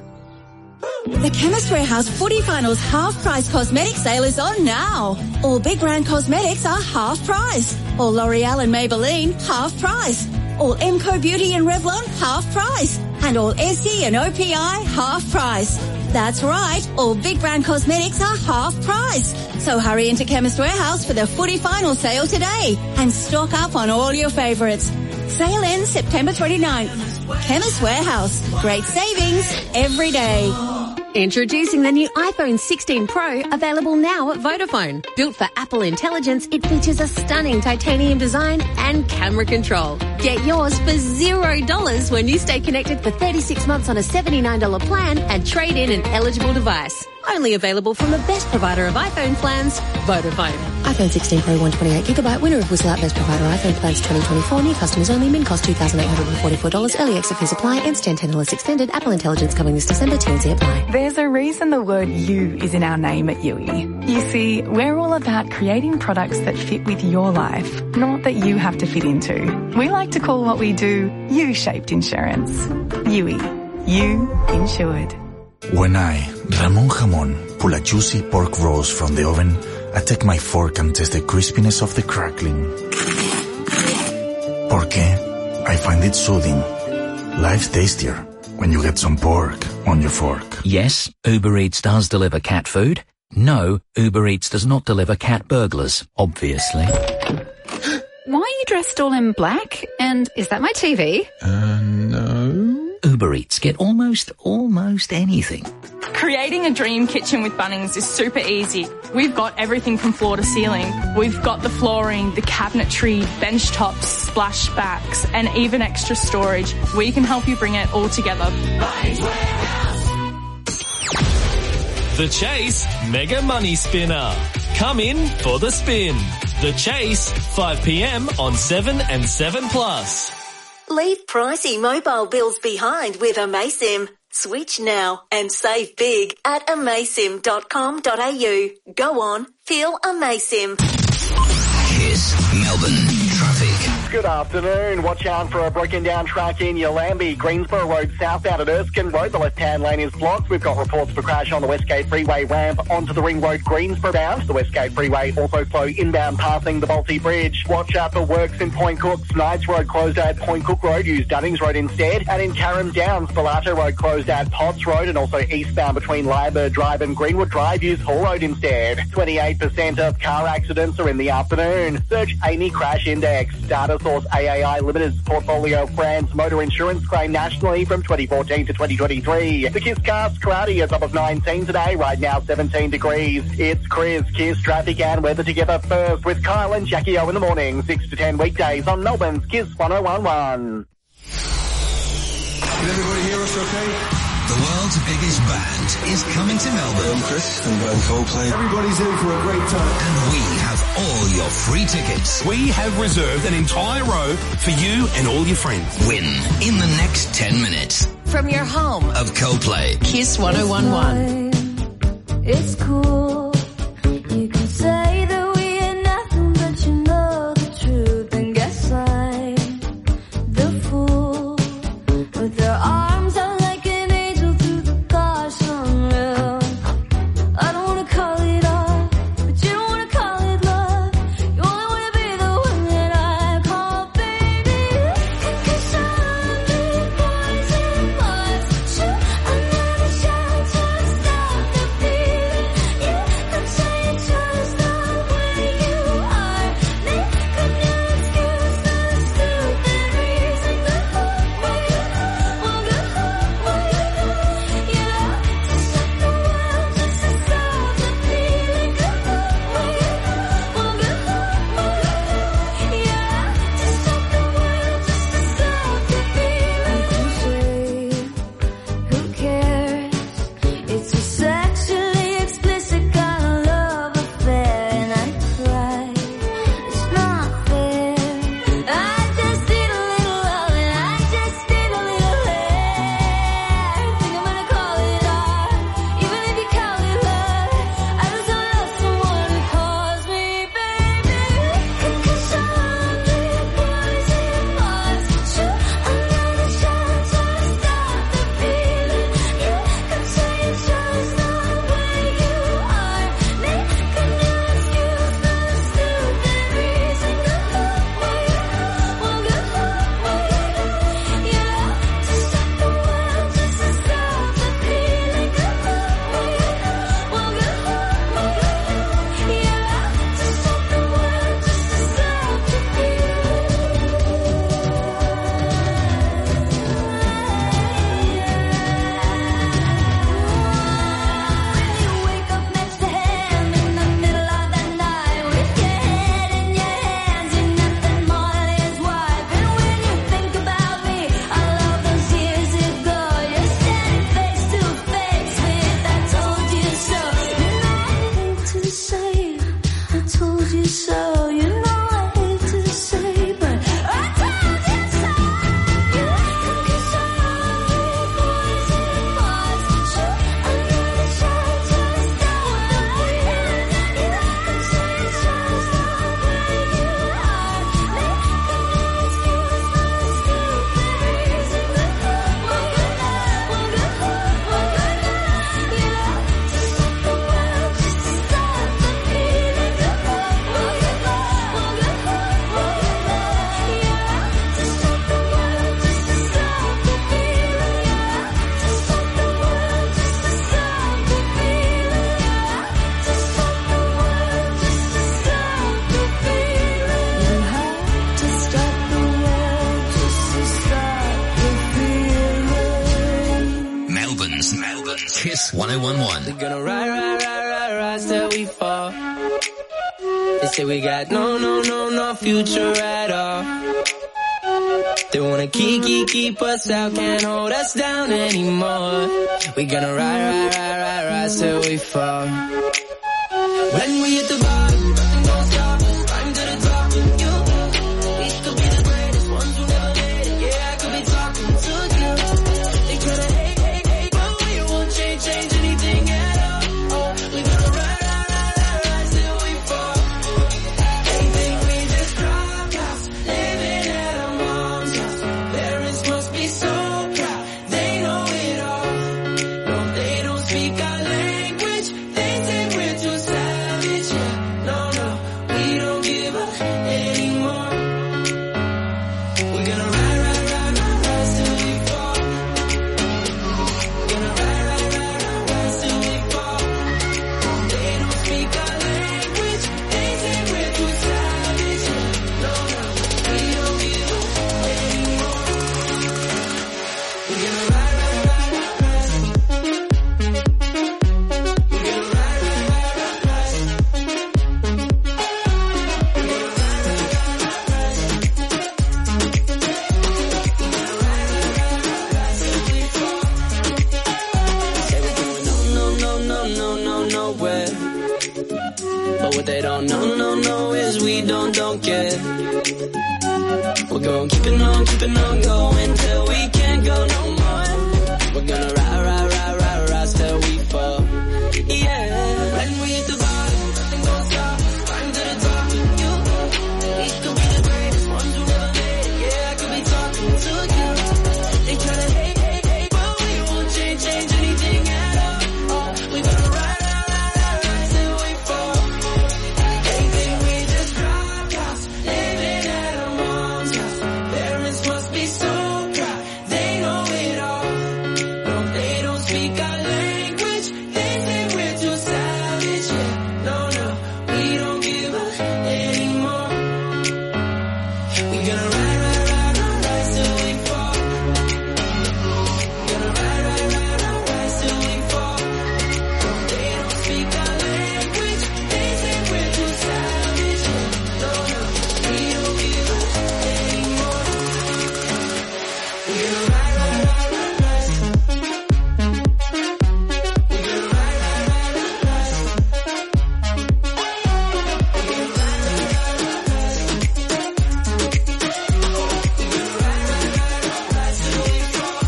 The Chemist Warehouse Footy Finals half-price cosmetic sale is on now. All big brand cosmetics are half price. All L'Oreal and Maybelline, half price. All Emco Beauty and Revlon, half price. And all Essie and O P I, half price. That's right, all big brand cosmetics are half price. So hurry into Chemist Warehouse for the Footy Final sale today and stock up on all your favourites. Sale ends September twenty-ninth. Chemist Warehouse. Great savings every day. Introducing the new iPhone sixteen Pro, available now at Vodafone. Built for Apple Intelligence, it features a stunning titanium design and camera control. Get yours for zero dollars when you stay connected for thirty-six months on a seventy-nine dollars plan and trade in an eligible device. Only available from the best provider of iPhone plans, Vodafone. iPhone sixteen Pro one twenty-eight gigabyte, winner of Whistle Out Best Provider iPhone plans twenty twenty-four. New customers only. Min cost two thousand eight hundred forty-four dollars. Early exit fees apply. Ends ten ten dollars extended. Apple Intelligence coming this December. T N C apply. There's a reason the word you is in our name at Yui. You see, we're all about creating products that fit with your life, not that you have to fit into. We like to call what we do U-shaped insurance. Yui. You insured. When I, Ramon Jamon, pull a juicy pork roast from the oven, I take my fork and taste the crispiness of the crackling. Porque I find it soothing. Life's tastier when you get some pork on your fork. Yes, Uber Eats does deliver cat food. No, Uber Eats does not deliver cat burglars, obviously. Why are you dressed all in black? And is that my T V? Uh, no. Uber Eats. Get almost, almost anything. Creating a dream kitchen with Bunnings is super easy. We've got everything from floor to ceiling. We've got the flooring, the cabinetry, bench tops, splashbacks, and even extra storage. We can help you bring it all together. Bunnings Warehouse. The Chase Mega Money Spinner. Come in for the spin. The Chase, five p.m. on seven and seven plus. Leave pricey mobile bills behind with Amasim. Switch now and save big at amasim dot com dot a u. Go on, feel Amasim. Kiss Melbourne traffic. Good afternoon. Watch out for a broken down track in Yallambee, Greensboro Road southbound at Erskine Road. The left-hand lane is blocked. We've got reports of a crash on the Westgate Freeway ramp onto the Ring Road, Greensboro bound. The Westgate Freeway also flow inbound passing the Balti Bridge. Watch out for works in Point Cook. Knights Road closed at Point Cook Road. Use Dunnings Road instead. And in Carrum Downs, Spalato Road closed at Potts Road, and also eastbound between Lyrebird Drive and Greenwood Drive. Use Hall Road instead. twenty-eight percent of car accidents are in the afternoon. Search Amy Crash Index. Data source A A I Limited's portfolio of brands motor insurance claim nationally from twenty fourteen to twenty twenty-three. The Kiss Cast Karate is up of nineteen today, right now seventeen degrees. It's Chris, Kiss traffic and weather together first with Kyle and Jackie O in the morning, six to ten weekdays on Melbourne's Kiss one oh one one. Can everybody hear us okay? The world's biggest band is coming to Melbourne. I'm Chris from band Coldplay. Everybody's in for a great time. And we have all your free tickets. We have reserved an entire row for you and all your friends. Win in the next ten minutes. From your home of Coldplay. Kiss one oh one one. It's cool. You can say that we ain't nothing, but you know the truth. And guess I'm the fool with their arms out like an angel through the gosh unreal. I don't wanna call it art, but you don't wanna call it love. You only wanna be the one that I call baby. Cause I'm the poison bars, but you are not a shelter to stop the feeling. You can say you trust the way you are. Make up your excuse for the stupid reason. Go where you want, go where you go. You love to stop the world just to stop the feeling. Go where you want, go where you go. You love to stop the world just to stop the feeling. You say, who cares? It's a sexually explicit kind of love affair, and I cry. It's not fair. I just need a little love, and I just need a little hair. Think I'm gonna call it art, even if you call it love. I just don't love someone who calls me baby. Cause I'm the poison bars, but you are not a shelter to stop the feeling. You can say you trust the way you are. Make a new excuse for the stupid reason. Go where you want, go where you go. You love to stop the world just to stop the feeling. Go where you want, go where you go. You love to stop the world just to stop the When you wake up next to him in the middle of the night with your head in your hands, you're nothing more than his wife. And when you think about me, all of those years ago, you're standing face to face with I told you so. You know I hate to say it, I told you so. You know I hate to say, but I told you so. You cause I'm the poison bars, but you are not a shelter to stop the feeling. You can say you trust the way you are. Make a new excuse for the stupid reason. Go where you want, go where you go. You love to stop the world just to stop the feeling. Go where you want, go Kiss one oh one one. We're gonna ride, ride, ride, ride, rise till we fall. They say we got no, no, no, no future at all. They wanna keep, keep, keep us out, can't hold us down anymore. We gonna ride, ride, ride, ride, rise till we fall. When we hit the bottom, nothing gon' stop us. Climb to the top with you. We could be the greatest ones who never made it. Yeah, I could be talking to you. They try to hate, hate, hate, but we won't change, change anything at all. Oh, we gonna ride, ride, ride, ride, rise till we fall. They think we just dropped out, living at our mom's house. Parents must be so proud, they know it all. No, they don't speak our language. They say we're too savage. Yeah, no, no, we don't give up anymore. We're gonna ride, ride, ride, ride, rise till we fall. Gonna ride, ride, ride, ride, rise till we fall. They don't speak our language. They say we're too savage. Yeah, no, no, we don't give up anymore. We're gonna ride, ride, ride, ride, rise. We're gonna ride, ride, ride, ride, rise. Say we're going no, no, no, no, no, no, nowhere. But what they don't know, no, no, is we don't, don't care. We're gonna keep it on, keep it on going till we can't go no more. We're gonna ride, ride, ride, ride, rise till we fall. Yeah. When we hit the bottom, nothing gon' stop us. Climb to the top with you. We could be the greatest ones who never made it. Yeah, I could be talking to you. They try to hate, hate, hate, but we won't change, change anything at all. Oh, we gonna ride, ride, ride, ride, rise till we fall. They think we just dropped out, living at our mom's house. Parents must be so proud, they know it all. No, they don't speak our language. They say we're too savage. Yeah, no, no, we don't give up anymore. We gonna ride, ride, ride, ride, rise till we fall. Gonna ride, ride, ride, ride, rise till we fall. No, they don't speak our language. They say we're too savage. Yeah, no, no, we don't give up anymore. We gonna ride, ride, ride, ride, rise. We gonna ride, ride, ride, ride, rise. We gonna ride, ride, ride, ride, rise. We gonna ride, ride, ride, ride, rise till we fall.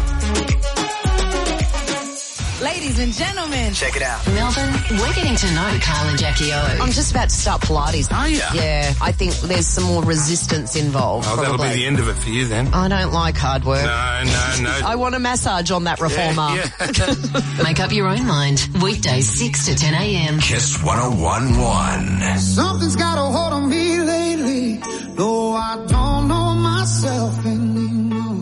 Ladies and gentlemen. Check it out. Melbourne, we're getting to know Kyle and Jackie O. I'm just about to start Pilates. Are ya? Yeah, I think there's some more resistance involved. Oh, that'll probably. be the end of it for you then. I don't like hard work. No, no, no. I want a massage on that reformer. Yeah, Make up your own mind. Weekdays six to ten a.m. Kiss one oh one one. Something's got a hold on me lately. No, I don't know myself anymore.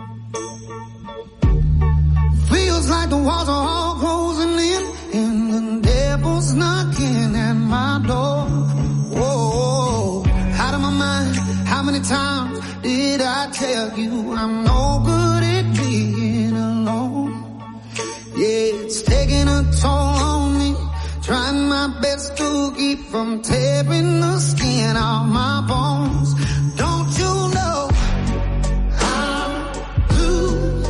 Feels like the walls are all closing in, and the devil's knocking at my door. Whoa, out of my mind. How many times did I tell you I'm no good at being alone? Yeah, it's taking a toll on me. Trying my best to keep from tearing the skin off my bones. Don't you know I'm losing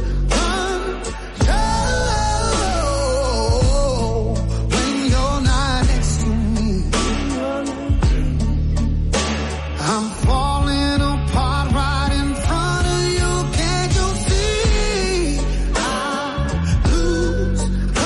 control when you're not next to me? I'm falling apart right in front of you. Can't you see? I lose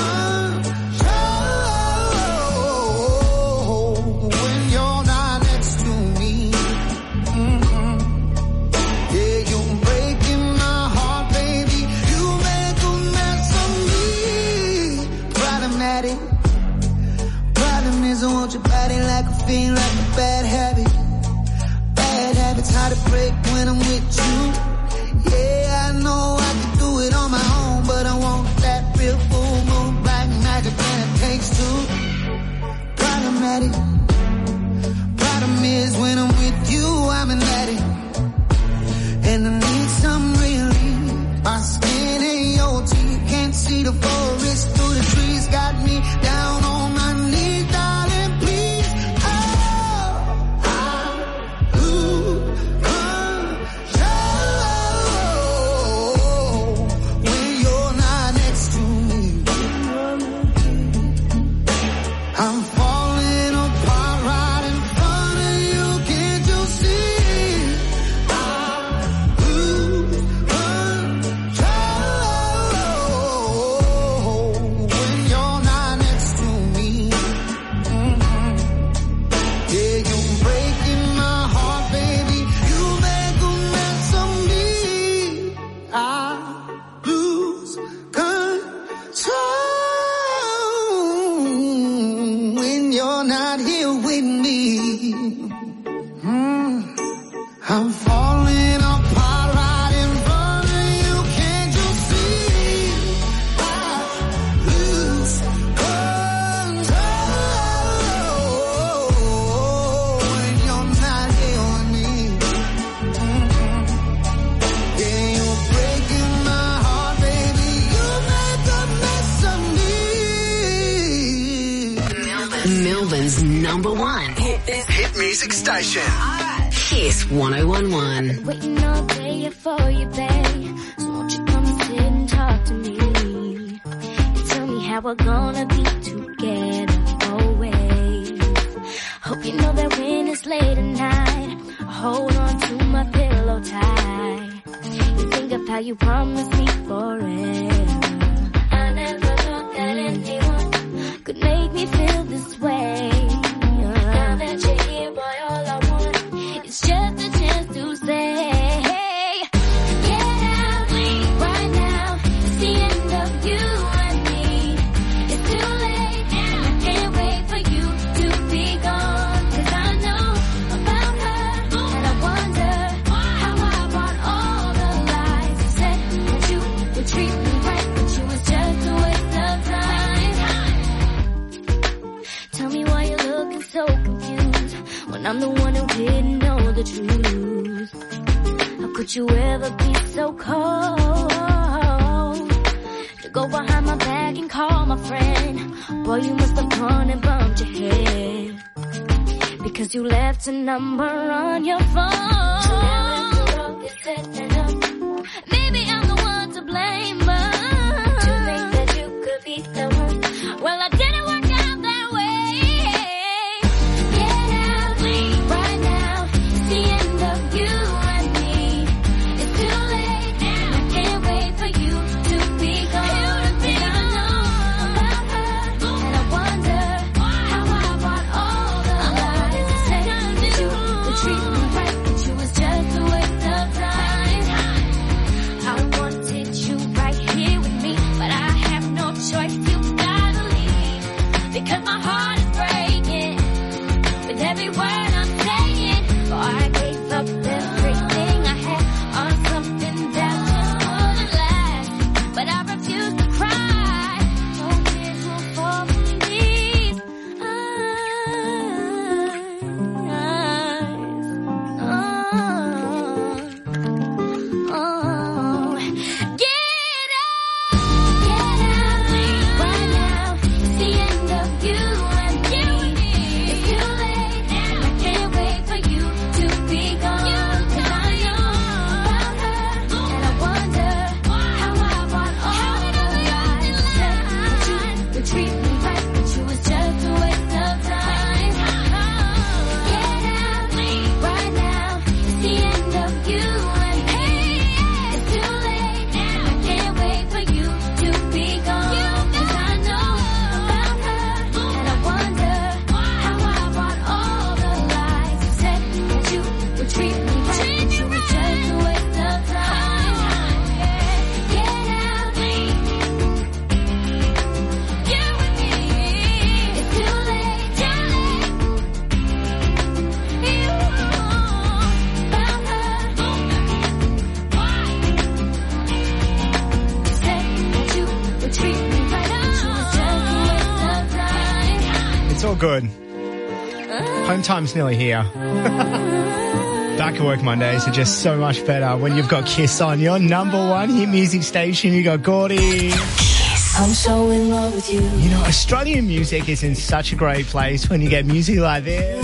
control when you're not next to me. Mhm. Yeah, you're breaking my heart, baby. You make a mess of me. Problematic. Problem is I want your body like a fiend, like a bad habit. Bad habits hard to break when I'm with you. Yeah, I know I can do it on my own, but I want that real full moon black magic and it takes two. Problematic. Problem is when I'm with you, I'm an addict. And I need some relief. My skin ain't your teeth, can't see the forest through the trees. fascinating me. Mm. I'm falling apart right in front of you. Can't you see? I lose control when you're not here with me. Mm-hmm. Yeah, you're breaking my heart, baby. You make a mess of me. Melbourne's number one Hit, hit music station. Kiss one oh one one. Waiting all day for you, babe. So won't you come sit and talk to me? And tell me how we're gonna be together always. Hope you know that when it's late at night, I hold on to my pillow tight. You think of how you promised me forever. I never thought that anyone could make me feel this way. Now that you're here, boy, all I want is just a chance to say, get out right now. It's the end of you and me. It's too late now. I can't wait for you to be gone. 'Cause I know about her, and I wonder how I bought all the lies. You said that you would treat me right, but you was just a waste of time. Tell me why you're looking so confused when I'm the one who didn't know the truth. How could you ever be so cold to go behind my back and call my friend? Boy, you must have gone and bumped your head because you left a number on your phone. Maybe I'm the one to blame, but to think that you could be the one. Well, I didn't work out that way. Get out right now. It's the end of you and me. It's too late now. I can't wait for you to be gone. And I know about her, and I wonder how I bought all the lies. You said that you would treat me right, but you was just a waste of time. I wanted you right here with me, but I have no choice. You gotta leave because my heart is breaking with every word I'm saying. For I gave up everything I had on something that just wouldn't last. But I refuse to cry. No tears will fall from these eyes. Oh, oh. Get out, get out right now. It's the end of you and me. It's too late now. I can't wait for you to be gone. 'Cause I know about her, and I wonder how I bought all the lies. You said that you would treat me right, but you was just a waste of time. Get out right now. It's the end of you and me. It's too late now. I can't wait for you to be gone. 'Cause I know about her, and I wonder how I bought all the lies. You said that you would treat me right, but you was just a waste of time. Get out, you and me. It's too late, too late. You about her. You said that you would treat me right, but you was just a waste of time. It's all good. Home time's nearly here. Back at work Mondays are just so much better when you've got Kiss on your number one hit music station. You got Gordy. I'm so in love with you. You know, Australian music is in such a great place when you get music like this.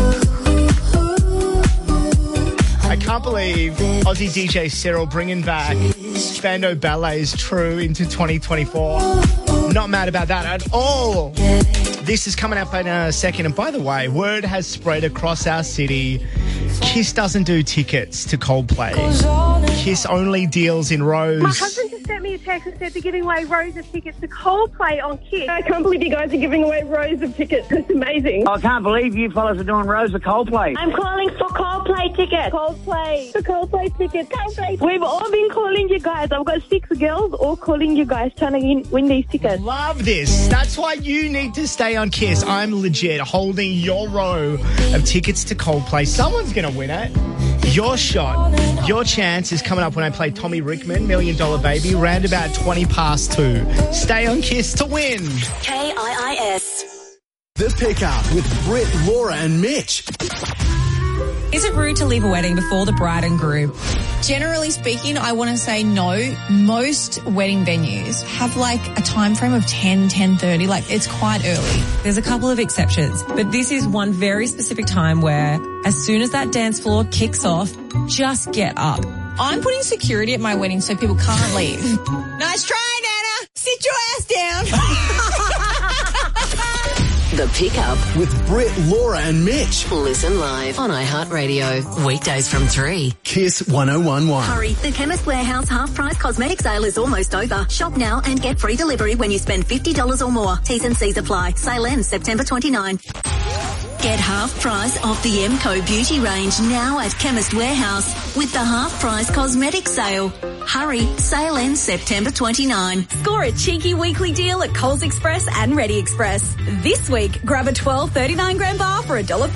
I can't believe Aussie D J Cyril bringing back Spandau Ballet's True into twenty twenty-four. Not mad about that at all. This is coming up in a second. And by the way, word has spread across our city. Kiss doesn't do tickets to Coldplay. Kiss only deals in rows. My husband just sent me a text and said they're giving away rows of tickets to Coldplay on Kiss. I can't believe you guys are giving away rows of tickets. It's amazing. I can't believe you fellas are doing rows of Coldplay. I'm calling for Coldplay Coldplay tickets. Coldplay. The Coldplay tickets. Coldplay. We've all been calling you guys. I've got six girls all calling you guys trying to win these tickets. Love this. That's why you need to stay on Kiss. I'm legit holding your row of tickets to Coldplay. Someone's going to win it. Your shot, your chance is coming up when I play Tommy Rickman, Million Dollar Baby, round about twenty past two. Stay on Kiss to win. K I I S. The Pickup with Britt, Laura and Mitch. Is it rude to leave a wedding before the bride and groom? Generally speaking, I want to say no. Most wedding venues have like a time frame of ten, ten thirty. Like it's quite early. There's a couple of exceptions, but this is one very specific time where as soon as that dance floor kicks off, just get up. I'm putting security at my wedding so people can't leave. Nice try, Nana. Sit your ass down. The Pickup with Britt, Laura and Mitch. Listen live on iHeartRadio. Weekdays from three. Kiss one oh one one. Hurry, the Chemist Warehouse half-price cosmetic sale is almost over. Shop now and get free delivery when you spend fifty dollars or more. T's and C's apply. Sale ends September twenty-ninth. Get half price off the M Co beauty range now at Chemist Warehouse with the half price cosmetic sale. Hurry, sale ends September twenty-ninth. Score a cheeky weekly deal at Coles Express and Ready Express. This week, grab a twelve thirty-nine gram bar for a dollar